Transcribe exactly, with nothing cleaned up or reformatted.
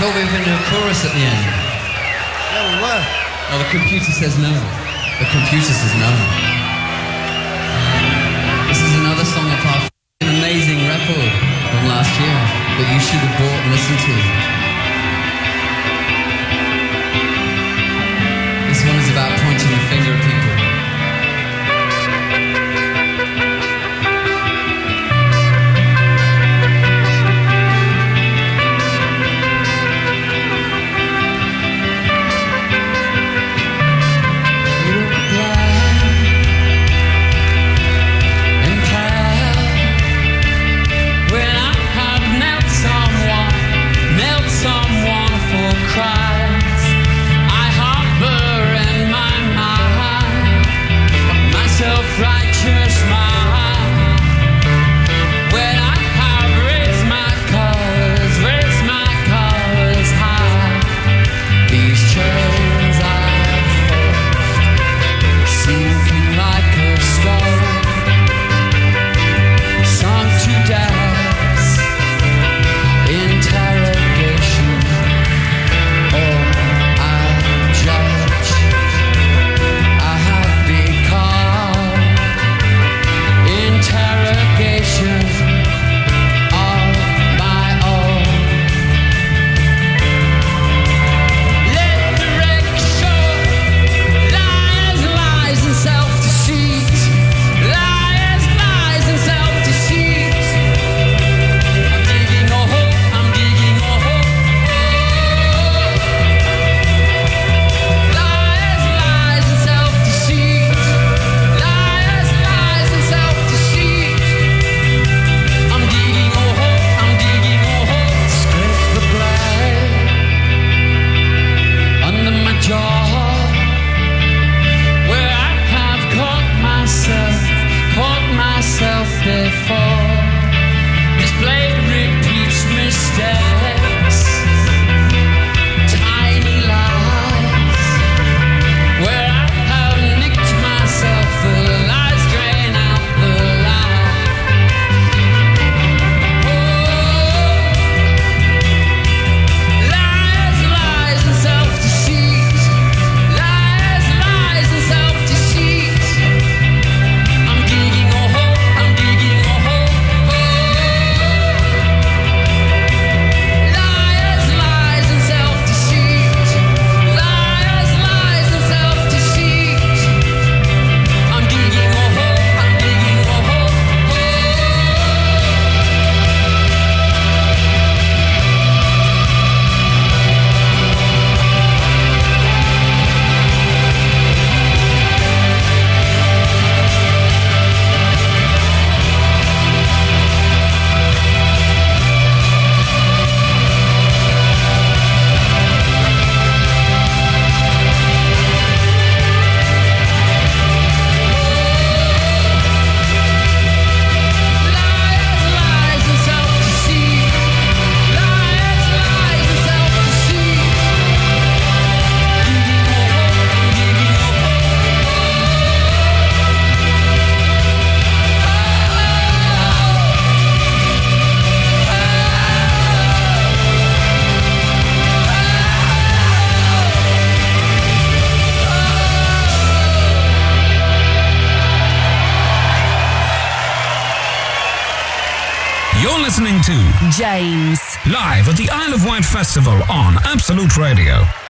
thought we were going to do a chorus at the end. Yeah, we were. Oh, the computer says no. The computer says no. This is another song of our f***ing amazing record from last year that you should have bought and listened to. This one is about pointing the finger at people. James. Live at the Isle of Wight Festival on Absolute Radio.